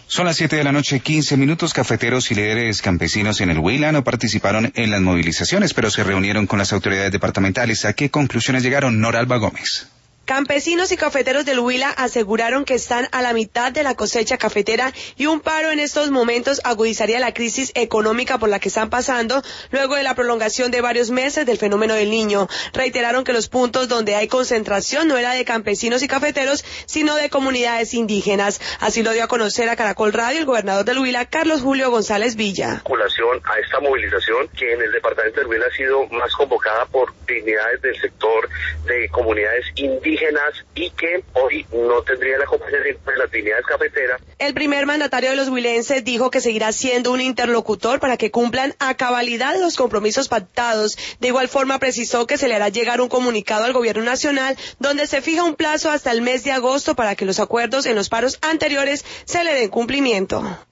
Son las 7 de la noche, 15 minutos. Cafeteros y líderes campesinos en el Huila no participaron en las movilizaciones, pero se reunieron con las autoridades departamentales. ¿A qué conclusiones llegaron? Noralba Gómez. Campesinos y cafeteros del Huila aseguraron que están a la mitad de la cosecha cafetera y un paro en estos momentos agudizaría la crisis económica por la que están pasando luego de la prolongación de varios meses del fenómeno del Niño. Reiteraron que los puntos donde hay concentración no era de campesinos y cafeteros, sino de comunidades indígenas. Así lo dio a conocer a Caracol Radio el gobernador del Huila, Carlos Julio González Villa. A esta movilización que en el departamento del Huila ha sido más convocada por dignidades del sector de comunidades indígenas y que hoy no tendría el acompañamiento de las dignidades cafeteras. El primer mandatario de los huilenses dijo que seguirá siendo un interlocutor para que cumplan a cabalidad los compromisos pactados. De igual forma precisó que se le hará llegar un comunicado al gobierno nacional donde se fija un plazo hasta el mes de agosto para que los acuerdos en los paros anteriores se le den cumplimiento.